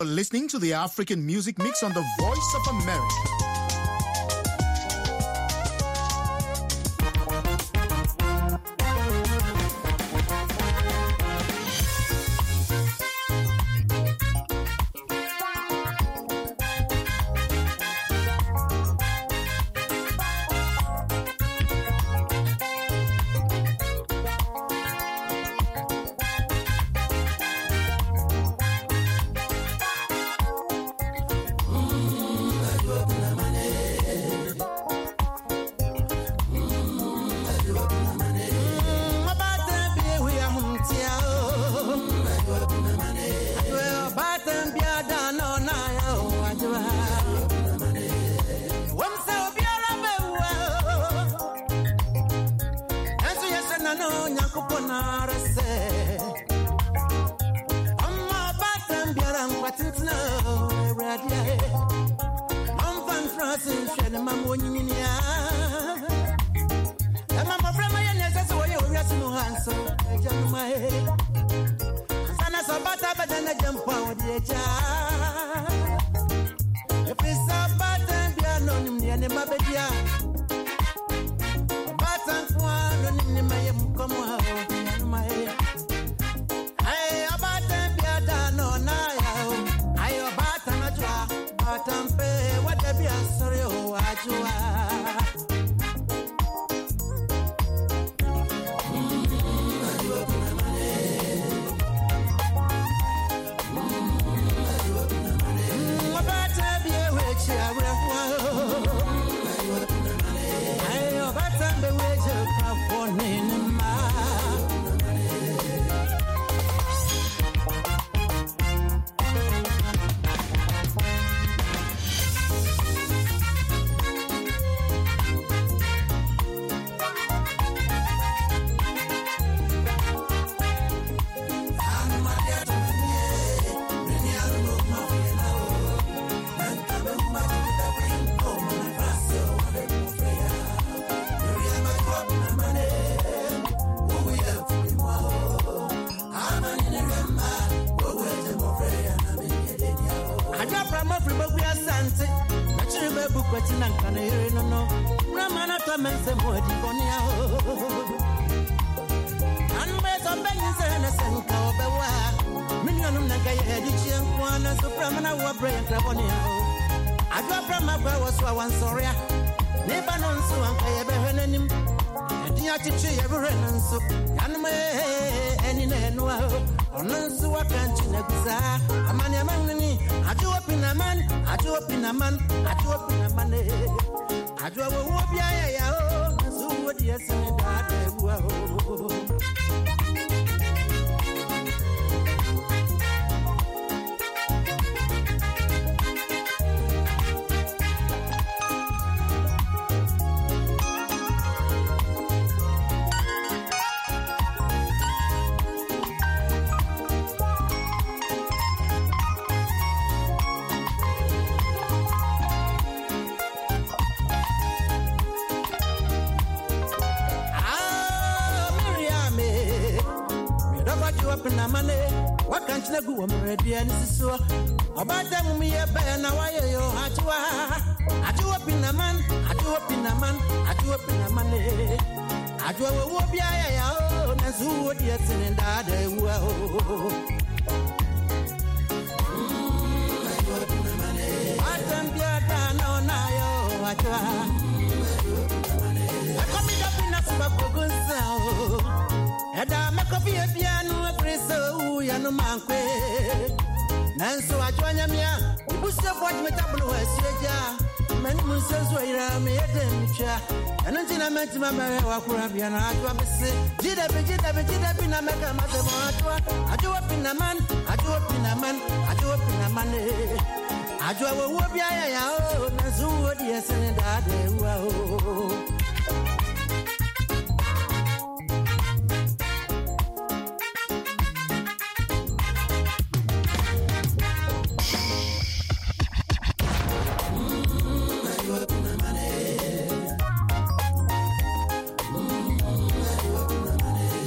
Listening to the African Music Mix on the Voice of America.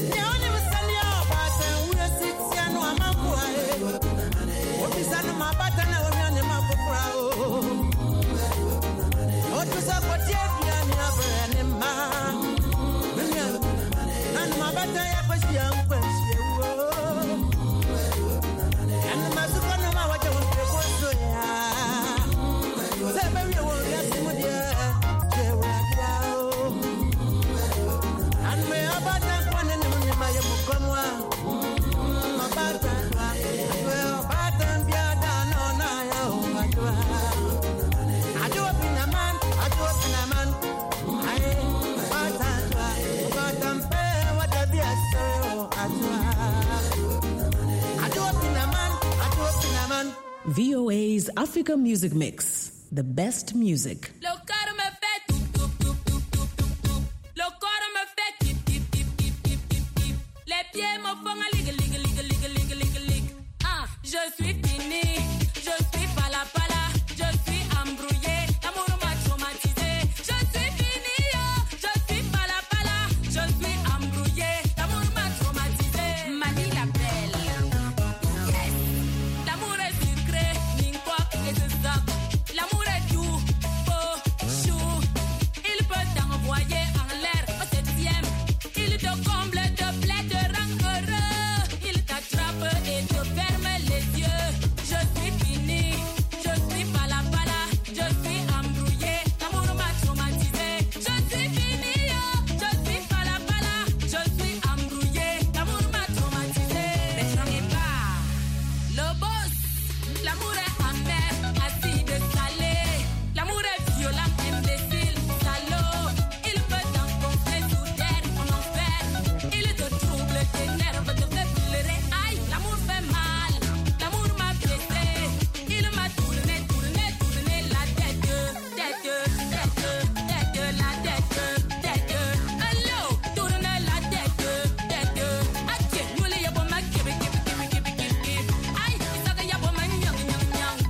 My VOA's Africa Music Mix, the best music. Je suis fini, je suis pala pala, je suis embrouillé, l'amour m'a traumatisé. Je suis fini, je suis pala pala, je suis embrouillé, l'amour m'a traumatisé. Mani la belle, yes. L'amour est sucré, n'importe et de ça. L'amour est doux, beau, chou. Il peut t'envoyer en l'air au 7e. Il te comble de plaie de rang heureux. Il t'attrape et te ferme les yeux. Je suis fini, je suis pala pala, je suis embrouillé, l'amour m'a traumatisé. Je suis fini, je suis pala pala, je suis embrouillé, l'amour m'a traumatisé. Ne changez pas, le boss, l'amour est amer, acide, salé. L'amour est violent, imbécile, salaud. Il peut t'enfoncer sous terre, en enfer. Il te trouble, t'énerve, te fait pleurer. Aïe, l'amour fait mal, l'amour m'a blessé. Il m'a tourné, tourné, tourné la tête, tête, tête, tête, la tête, tête. Hello, tourne la tête, tête. Aïe, nous les yabons ma kibi, kibi, kibi, kibi, kibi. Aïe, il s'agit yabons ma nyang, nyang, nyang.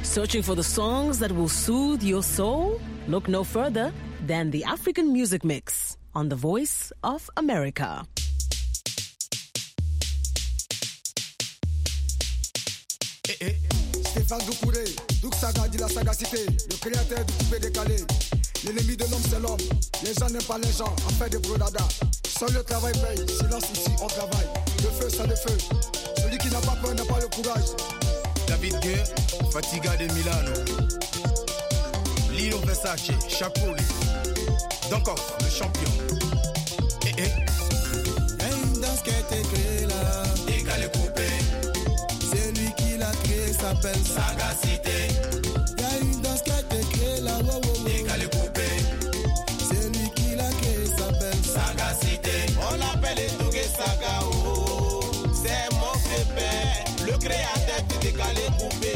Searching for the songs that will soothe your soul? Look no further than the African Music Mix on The Voice of America. Stéphane Doucouré, Douk Saga dit la sagacité, le créateur du coupé décalé. L'ennemi de l'homme c'est l'homme, les gens n'aiment pas les gens, en fait des brodada. Seul le travail paye, silence ici on travaille. Le feu c'est le feu, celui qui n'a pas peur n'a pas le courage. David Guerre, Fatiga de Milano. Lilo Versace, Chapoli. Donc, le champion. Y'a une danse qui a été créée là. Décalé coupé. C'est lui qui l'a créée, s'appelle Sagacité. Y'a une danse qui a été créée là. Wow, wow, wow. Décalé coupé. C'est lui qui l'a créée, s'appelle Sagacité. On l'appelle Tougué Saga. Oh. C'est mon pépère, le créateur du décalé coupé.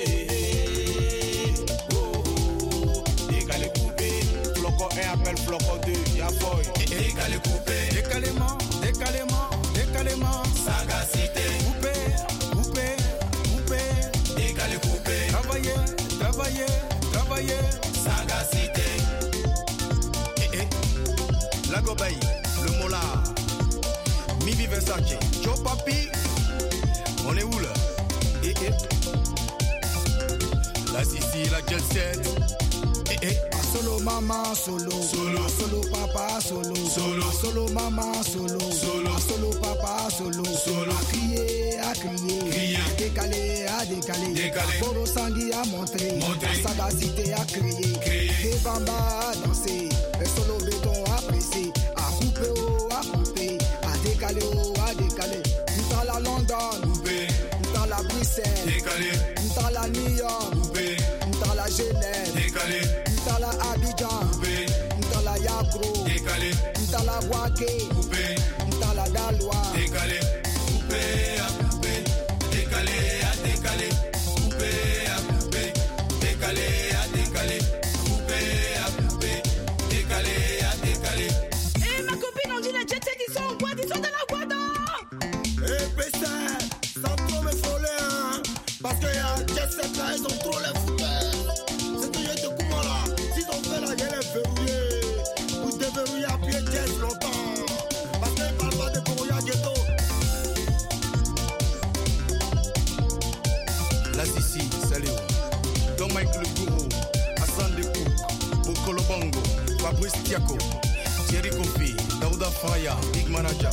Décalé coupé. Flocon 1 appelle Flocon 2. Y'a Foy. Décalé coupé. décalément, décalément, décalément. Sagacité. Coupé, coupé, coupé. Décalé coupé. Travailler, travailler, travailler. Sagacité. La Gobaï, le Mola. Mibi Versace. Joe Papi. On est où là? La Sissi, la Jet Set. Solo maman, solo. Solo. Solo papa, solo. Solo. Solo maman, solo. Solo. Solo papa, solo. Solo. À crier, à crier. Crier. À décaler, à décaler. Décaler. Boro Sangui à montrer. Montrer. La sagacité à crier. Crier. Des bambas à danser. Le solo béton à presser. À couper, oh, à couper. À décaler, oh, à décaler. Dans la London. Coupé. Dans la Bruxelles. Décalé. Dans la New York. Coupé. Dans la Genève. Décalé. Dans la Abidjan. Coupé. Dans la Yakro. Décalé. Dans la Waké. Coupé. Dans la Dalois. Décalé. Coupé à coupé. Décalé à décalé. Coupé à coupé. Décalé à décalé. Coupé à coupé. Décalé à décalé. Et ma copine, on dit les Jet Set, ils sont en boîte, ils sont dans la boîte. Eh, Pessin, sans trop me frôler, hein. Parce que y'a Jet Set là, ils ont trop les fouteurs. C'est que j'ai de comment là. Si ton frère là, il est verrouillé. Vous déverrouillez à pied Jet longtemps. Parce qu'il parle pas de Koroya Ghetto. La Sissi, salut. Don Mike le Gourou, Hassan Dekou, Bokolo Bongo, Fabrice Tiako, Thierry Kofi, Daouda Faya, Big Manager.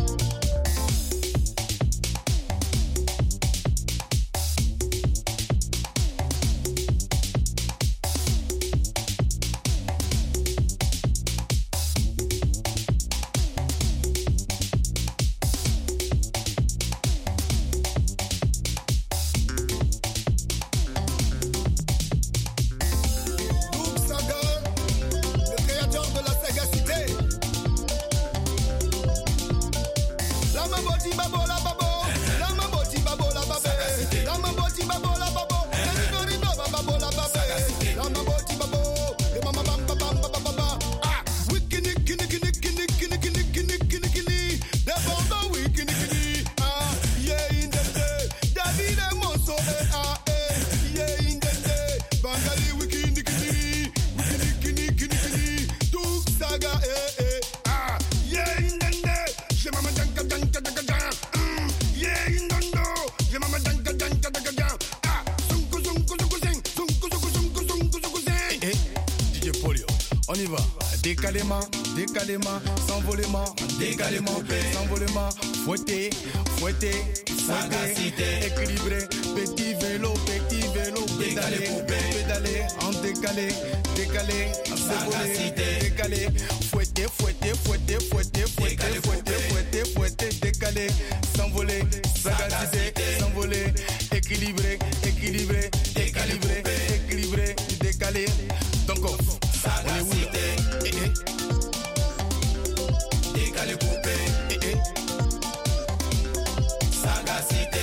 Douk Saga, le créateur de la sagacité. La maboti babo la babo. La maboti babo la babo. La maboti babo la babo. La maboti babo la babo. La maboti babo. Le mama bam bam bam bam bam bam. Ah, wikini kini kini kini kini kini kini kini kini. The bomba wikini kini. Ah, yeah in the day. David et Monso ah yeah in the day. Bangali wikini kini. Wikini kini kini kini. Douk Saga ah yeah in the day. Je mama danka danka danka danka. Yeah in the day. Je mama danka danka danka danka. Ah, zungu zungu zungu zing. Zungu zungu zungu zungu zungu zing. DJ Polio, on y va. Décalément, décalément, s'envolement, décalément, s'envolement, fouetté, fouetté, sagacité, équilibré, petit vélo, pédalé, pédalé, en décalé, décalé, sagacité, décalé, fouetté, fouetté, fouetté, fouetté, fouetté, fouetté, fouetté, fouetté, décalé, s'envoler, sagacité, s'envoler, équilibré, équilibré, équilibré, équilibré, décalé, donc on est où là? Décalé coupé, sagacité,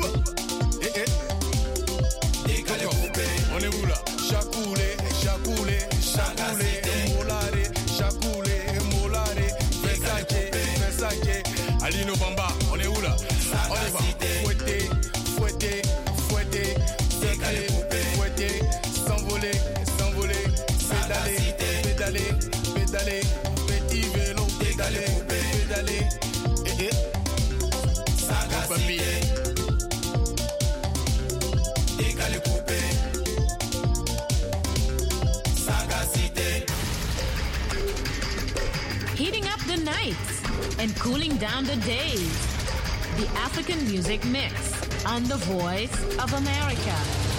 décalé coupé, on est où là? Chacoulé, chacoulé, chacoulé, molare, chacoulé, molare, Versace, Versace, Alino Bamba, on est où là? On y va, fouetté, fouetté, fouetté, décalé coupé, fouetté. nights and cooling down the days. The African Music Mix on the Voice of America.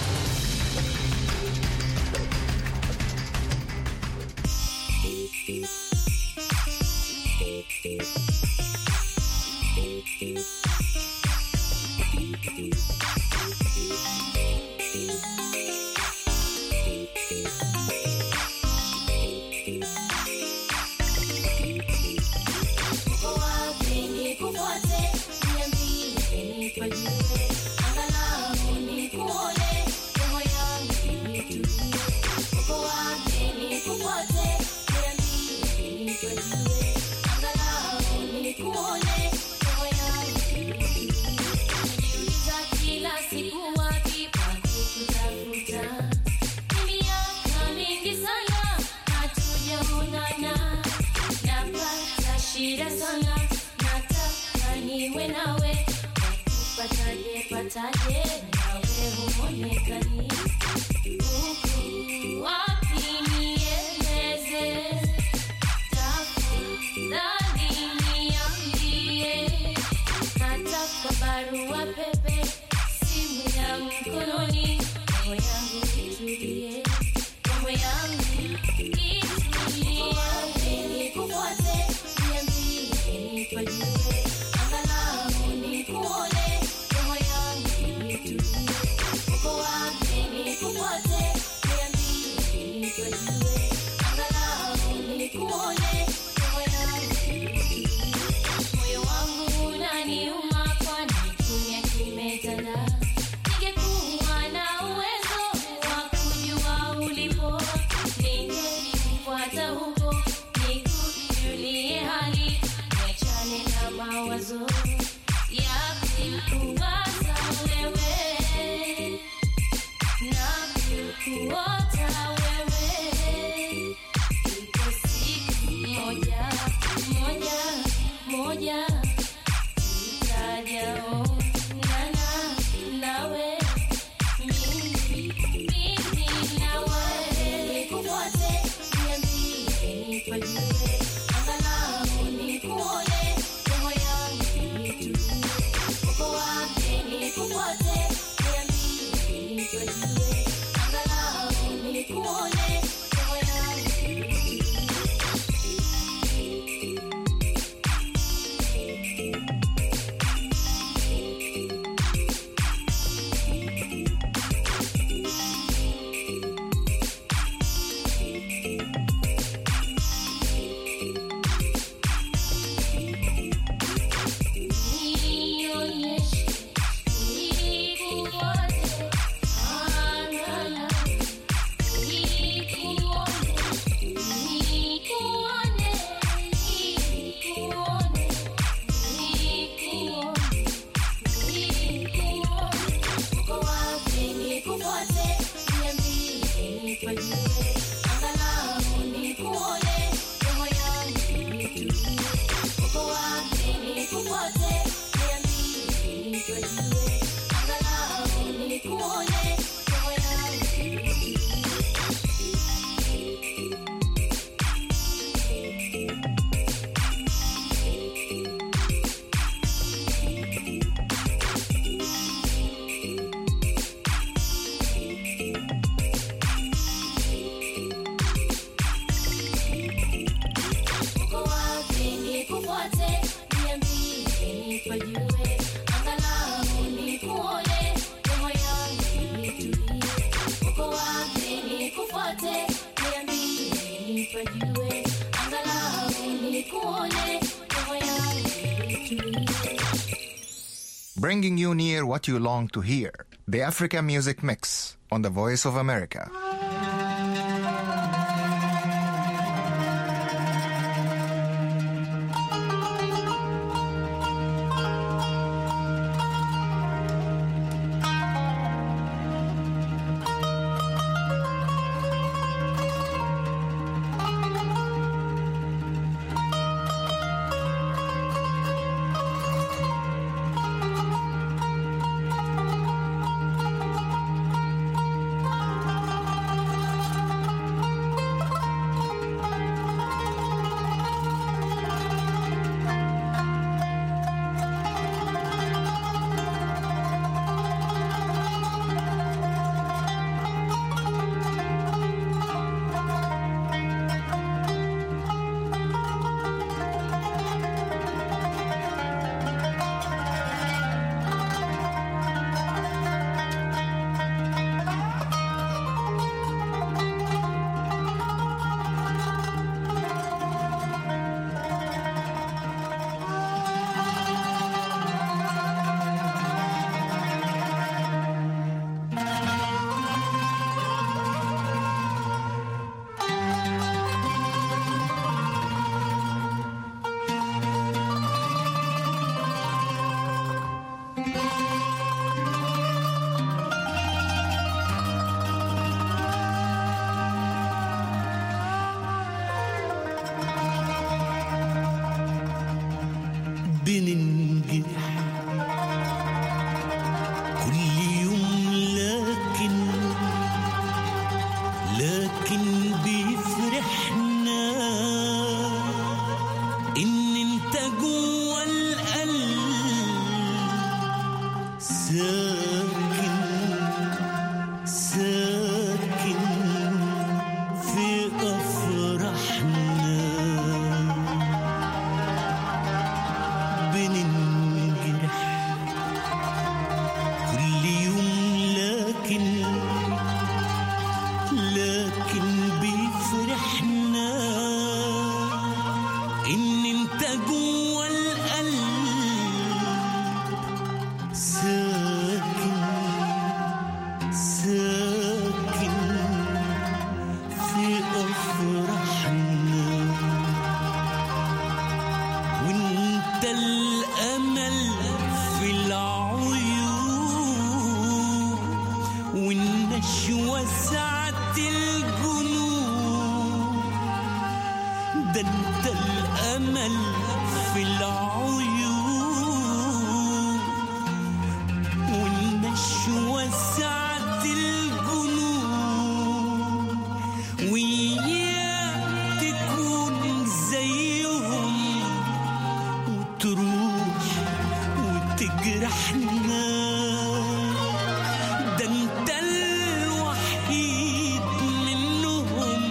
Bringing you near what you long to hear. The Africa Music Mix on the Voice of America. ساكن في أفراحنا وانت الأمل في العيون والنشوة سعة الجنون ده انت الأمل في العيون والنشوة سعة الجنون وياك تكون زيهم وتروح وتجرحنا ده انت الوحيد منهم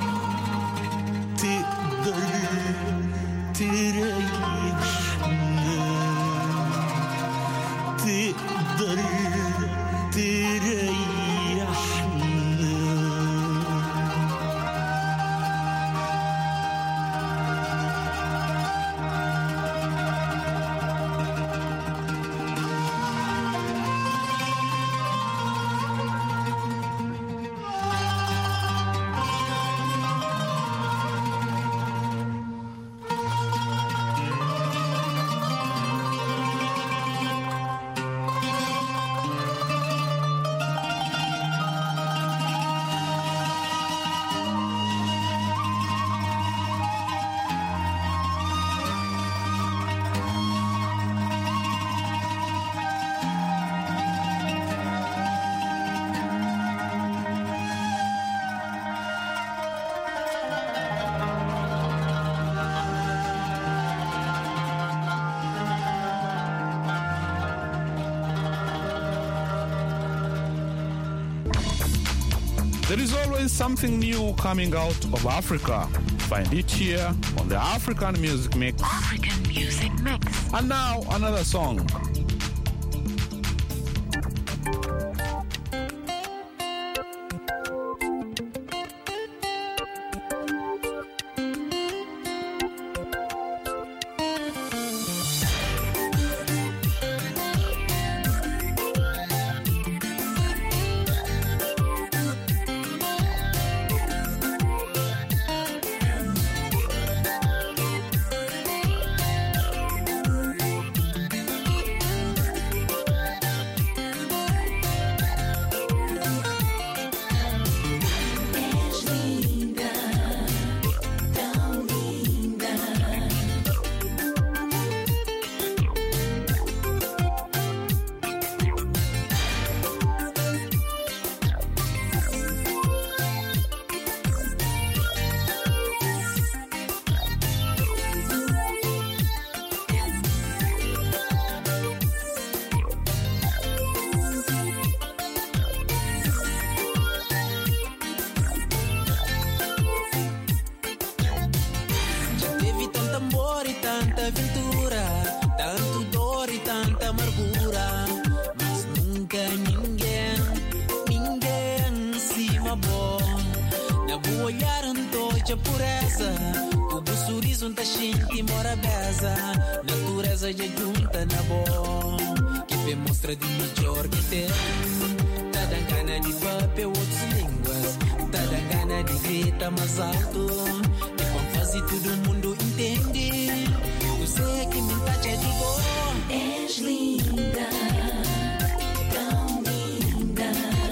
تقدر تريحنا تقدر تريحنا There is always something new coming out of Africa. Find it here on the African Music Mix. African Music Mix. And now another song. aventura, tanto dor e tanta amargura, mas nunca ninguém cima bom. Na boa olhar a pureza, o sorriso tá cheio e mora beza, natureza já junta na bom, que vê mostra de melhor que tem. Tá dando gana de papel outras línguas, tá dando gana de gritar mais alto, que com fazer todo mundo entende. Você que me tá de bom, és linda, tão linda,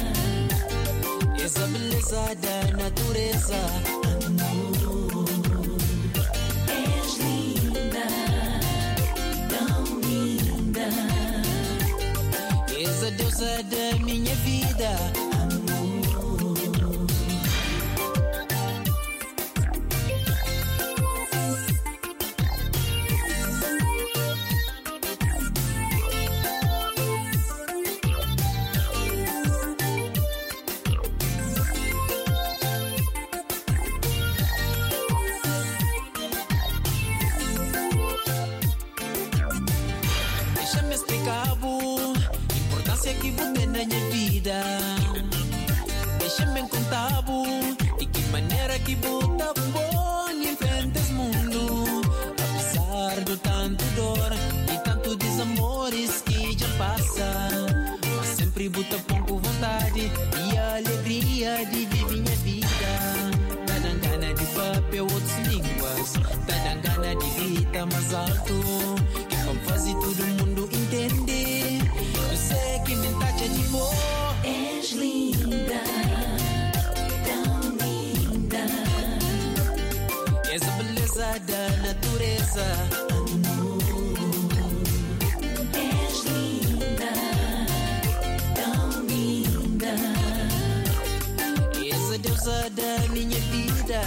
essa beleza da natureza. Amor, és linda, tão linda, és a deusa da minha vida. Que você na minha vida, deixa-me contar de que maneira que você bom em frente ao mundo, apesar do tanto dor e tanto desamores que já passa, mas sempre você põe com vontade alegria de viver minha vida. Tá dando gana de falar outras línguas. Tá dando gana de gritar mais alto. Que como fazer todo mundo entender. Eu sei que me tacha de boa. És linda, tão linda. És a beleza da natureza. És linda, tão linda. És a deusa da minha vida.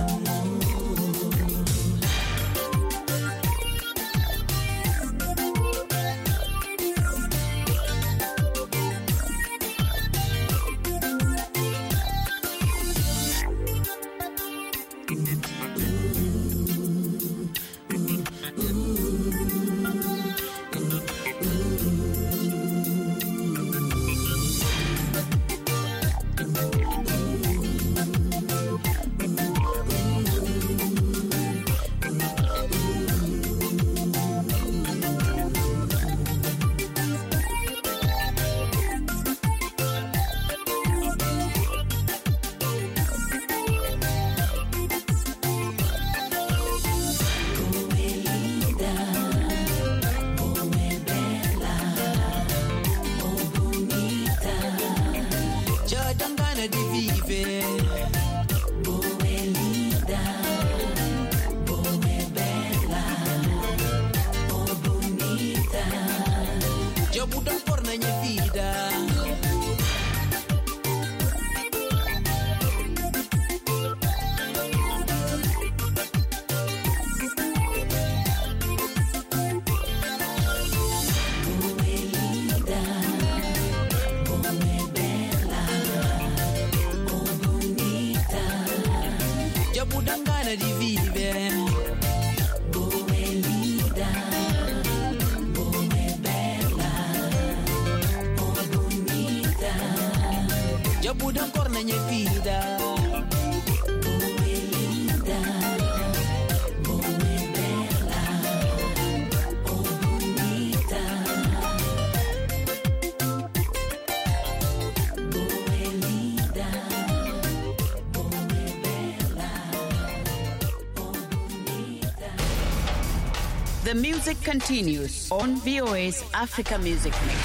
The music continues on VOA's Africa Music Mix.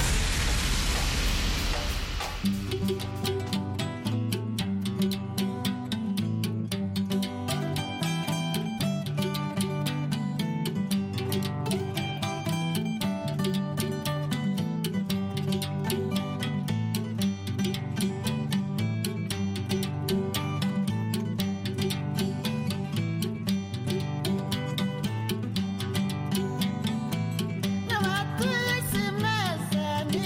Não há coisa mais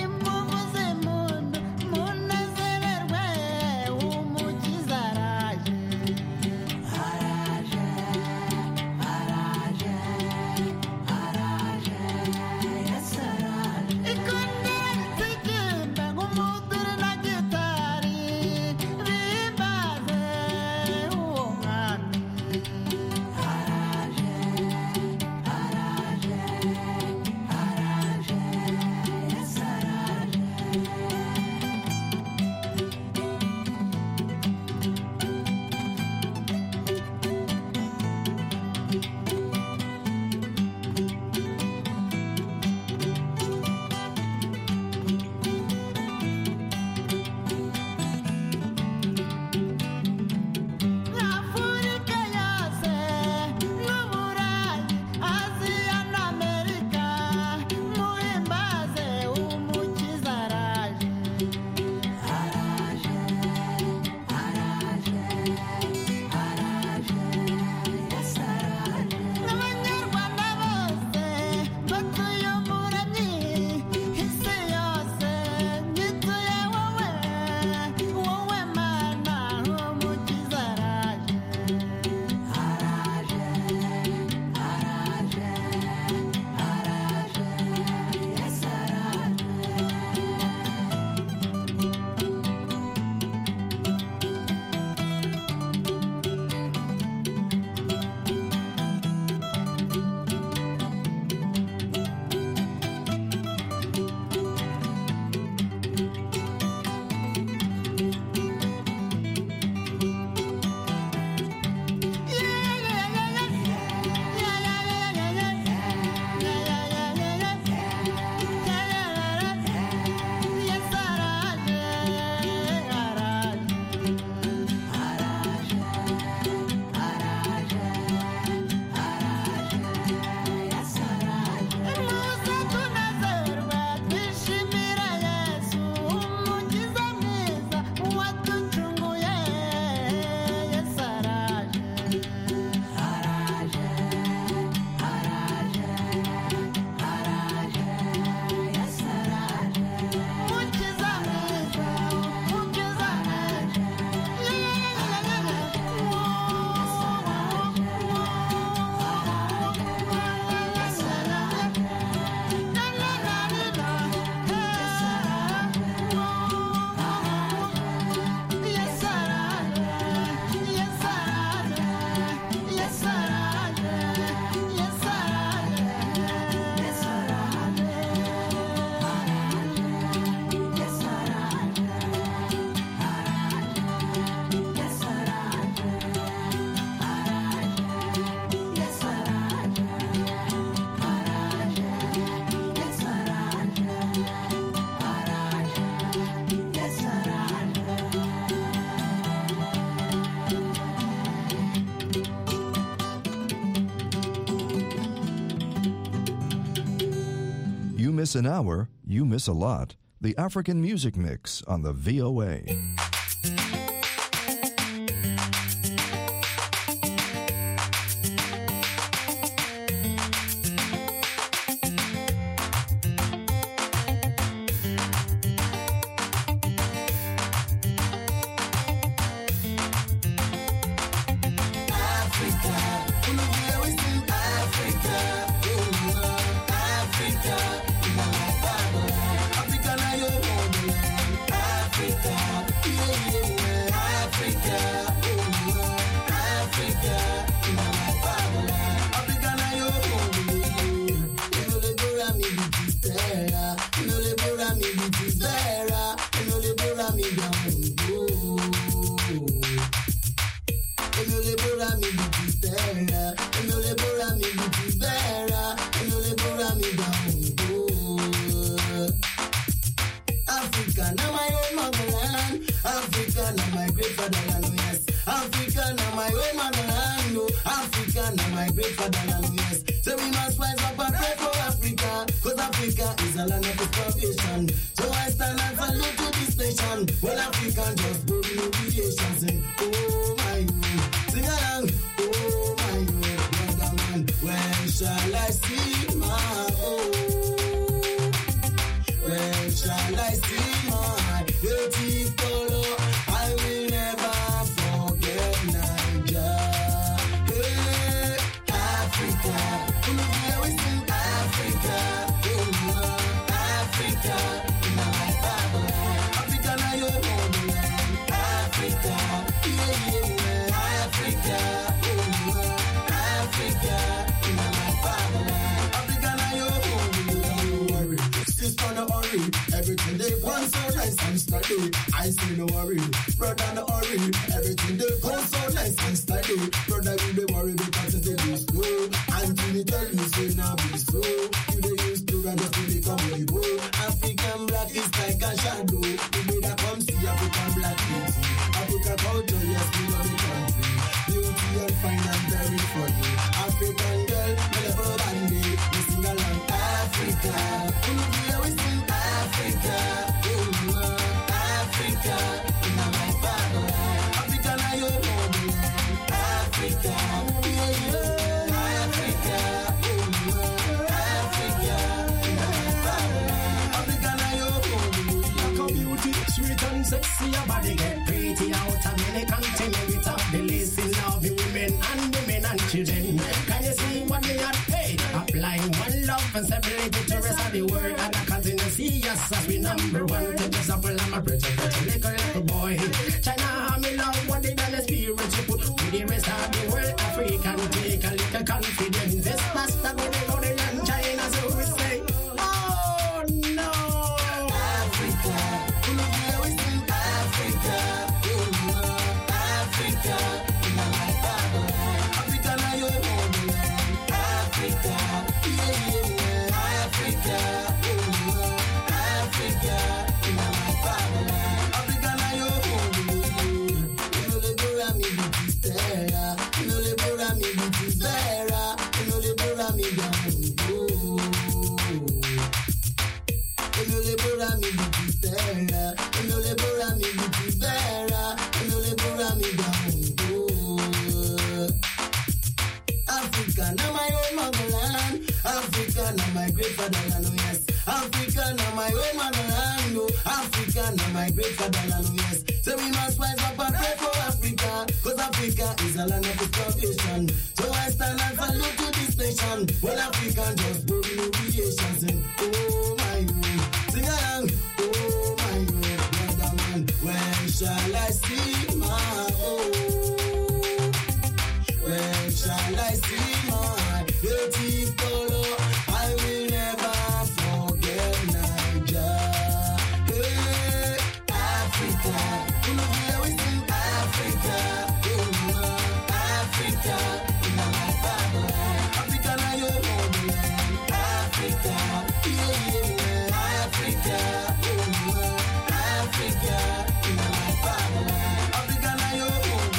miss an hour, you miss a lot. The African Music Mix on the VOA. I say no worry, brother no worry. Everything they go so nice and steady. Brother we be worry because they be slow. Until they tell you say now be so. You they used to run up to become a boy. African black is like a shadow. You better come see African black beauty. African culture, yes we love the country. Beauty and fine and very funny. African girl, never bandy. We sing along Africa. Here we sing Africa. Africa, in my fatherland. Africa, now you're homeland. Africa, yeah. Africa, Africa, in my fatherland. Africa, now you're homeland. Like a beauty, sweet and sexy, your body get pretty out of many continents. With up the list in love, the women and the men and children. Can you see what they are paid? Applying one love and separate the rest of the world. And I continue to see us as we number one. Take example, I'm a pretty little boy. China, me love what they done experience. You put with the rest of the world. African take a little confidence. This pasta go they go to land China, so we say, oh no. Africa, here we sing Africa. Africa, in my fatherland. Africa, now you're homeland. Africa, yeah. Africa, Africa, in my fatherland. Africa, now you're homeland. You know the Bora me be terra. You know the Bora me be vera. You know the Bora me down. You know the Bora me be terra. You know the Bora me be vera. You know the Bora me down. Africa, now my own motherland. Africa, now my great fatherland, oh yes. Africa, now my own motherland, oh. Africa, now my great fatherland, oh yes. So we must rise up and pray for Africa, cause Africa is a land of salvation. So I stand and salute to this nation. Well, African just bring no creations and oh my God, sing along, oh my God, brother man, when shall I see my oh? When shall I see my beautiful? I will never forget Niger. Hey, Africa, you know here we sing Africa. Africa, in my fatherland. Africa, now you're homeland. Africa, yeah. Africa, Africa, in my fatherland. Africa, now you're homeland.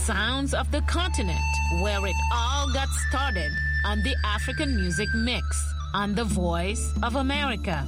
sounds of the continent, where it all got started on the African Music Mix on the Voice of America.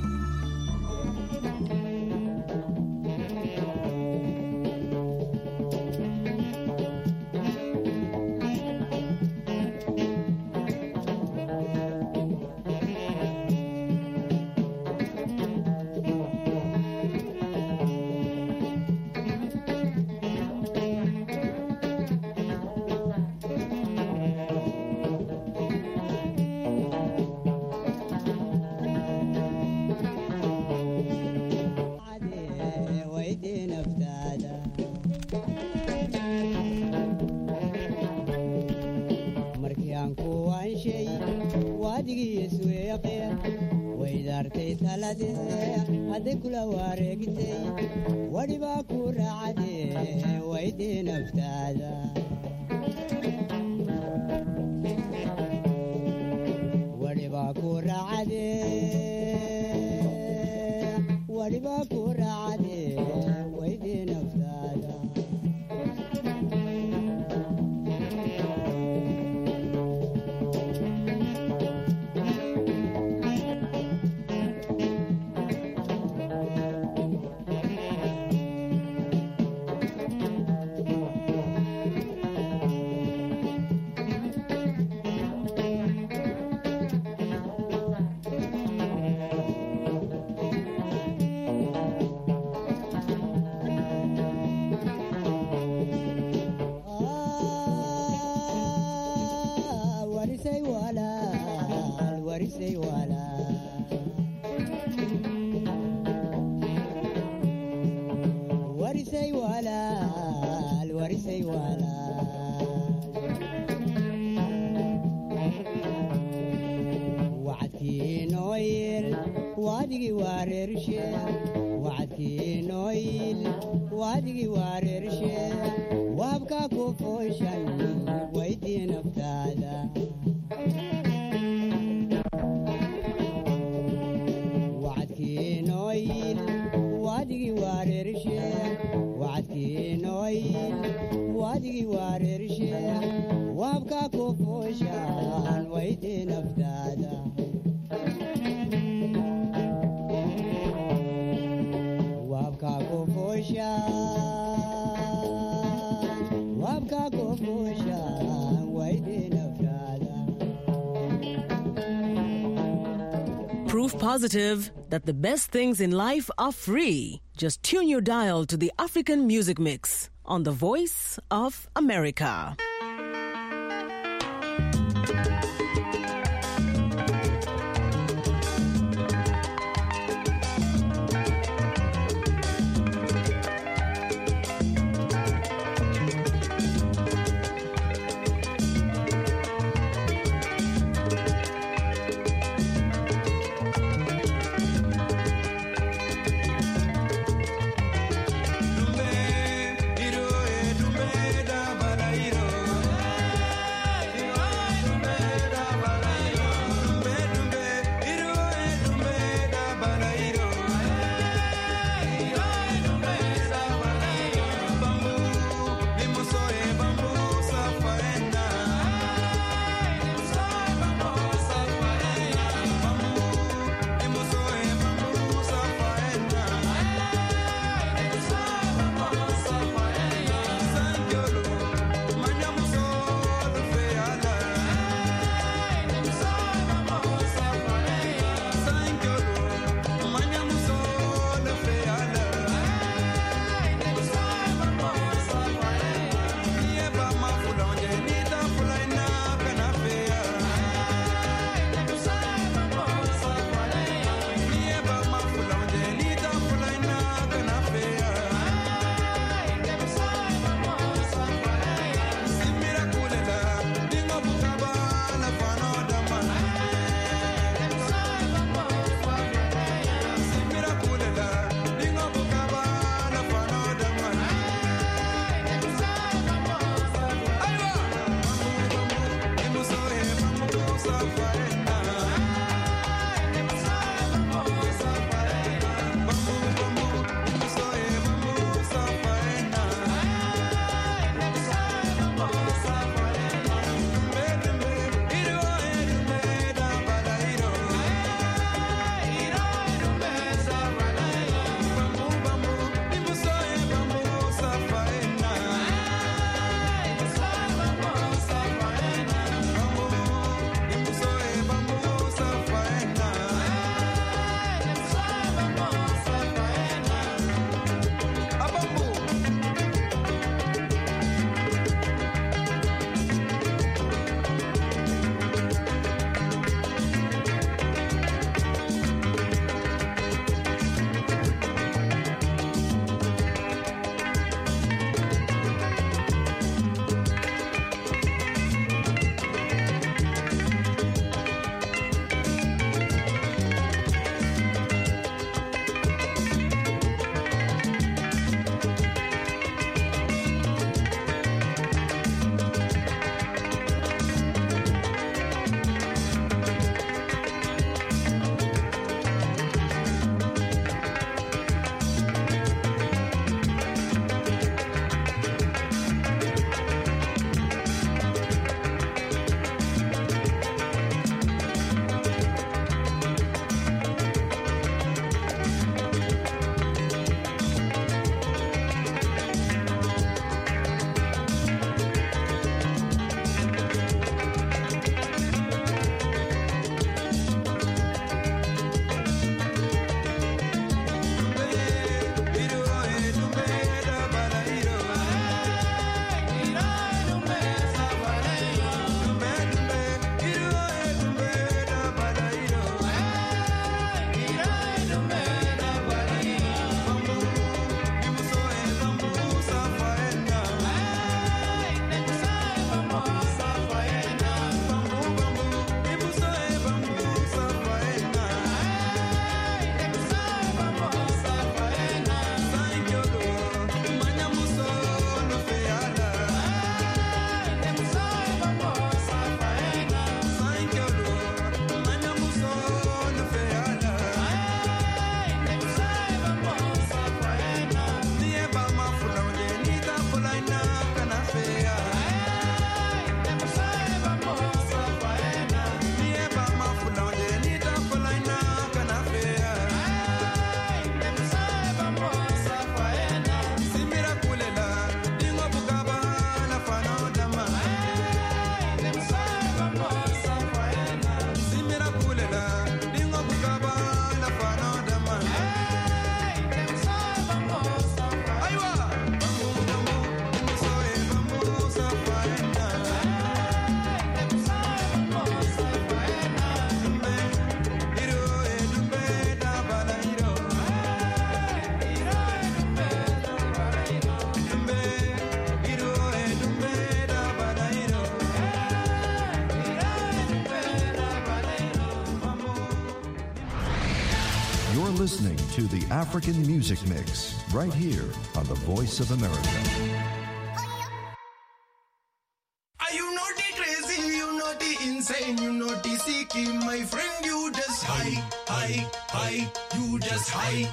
Proof positive that the best things in life are free. Just tune your dial to the African Music Mix on the Voice of America. Dumbe, da balairo. listening to the African Music Mix right here on the Voice of America. Are you not the crazy, you not the insane, you not the sicky, my friend, you just high, you just high.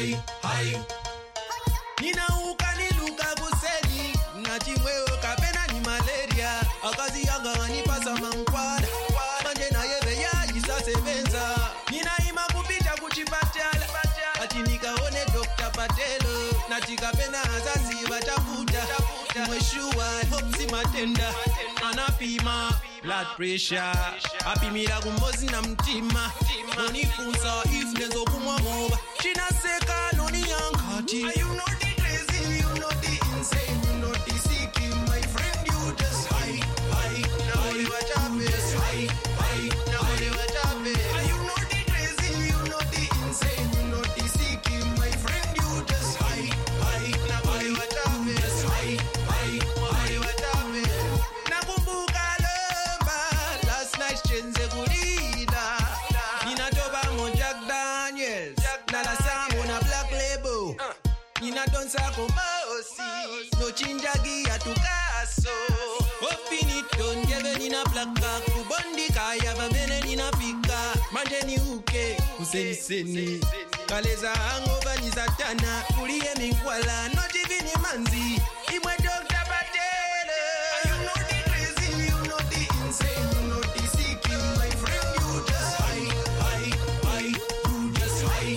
Nina ukani luka kuseli, na chimweo kapena ni malaria, akazi yanga wani pasa mankwada, manje na yebe ya jisa sevenza, nina ima kupita kuchipatala, ati nikaone Dr. Patelo, na chikapena azazi watafuta, mweshua hopsi matenda, anapima blood pressure, apimira kumbozi na mtima, unifunza if nezo kumwa moba, china seka noni yankati. Are you not the crazy, you not the insane, you not the sicky, my friend, you just high, now you watch out, just high, now you watch out. Are you not the crazy, you not the insane, you not the sicky, my friend, you just high, now you watch out, just high, now you watch out. Nakumbuka lomba, last night chenze kulida, ninatoba mo Jack Daniels, na la sambo na Black Label, nina donsa komosi, no chinjagi ya tukaso, opinito njeve nina plaka, kubondi kaya vabene nina pika, manje ni uke, kuseniseni, kaleza hangover ni satana, kulie minkwala, no jivini manzi, imwe Dr. Patelo. Are you not the crazy, you not the insane, you not the sicky, my friend, you just high, you just high.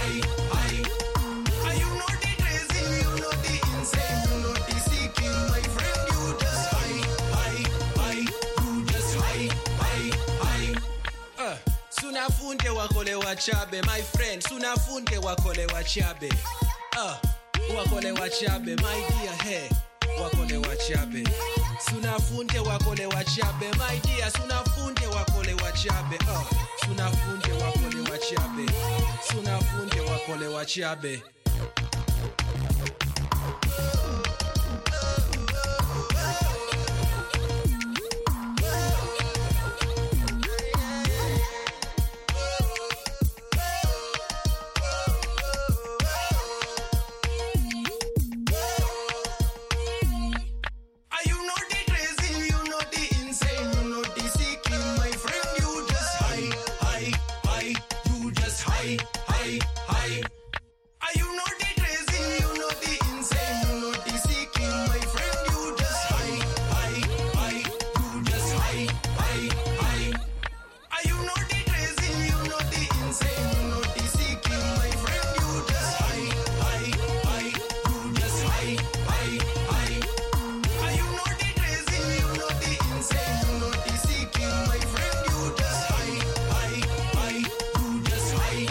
Are you not the crazy, you not the insane, you not the sicky, my friend, you just high, you just high. Sunafunde wakole wachabe, my friend, sunafunde wakole wachabe. Wakole wachabe, my dear, hey, wakole wachabe. Sunafunde wakole wachabe, my dear, sunafunde wakole wachabe. Sunafunde wakole wachabe. Sunafunde wakole wachabe. Are you not the crazy, you not the insane, you not the sicky, my friend, you just high, you just high. Are you not the crazy, you not the insane, you not the sicky, my friend, you just high, you just high. Are you not the crazy, you not the insane, you not the sicky, my friend, you just high, you just high. Are you not the crazy, you not the insane, you not the sicky, my friend, you just high, you just high.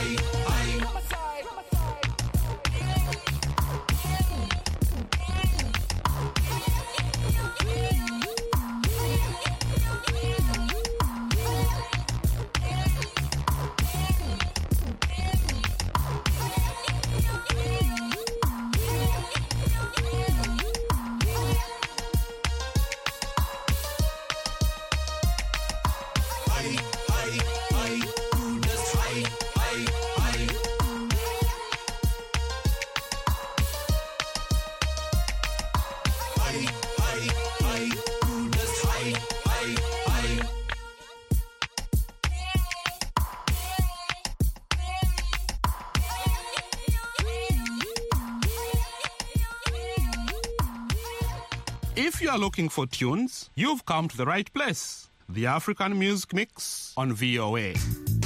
If you are looking for tunes, you've come to the right place. The African Music Mix on VOA.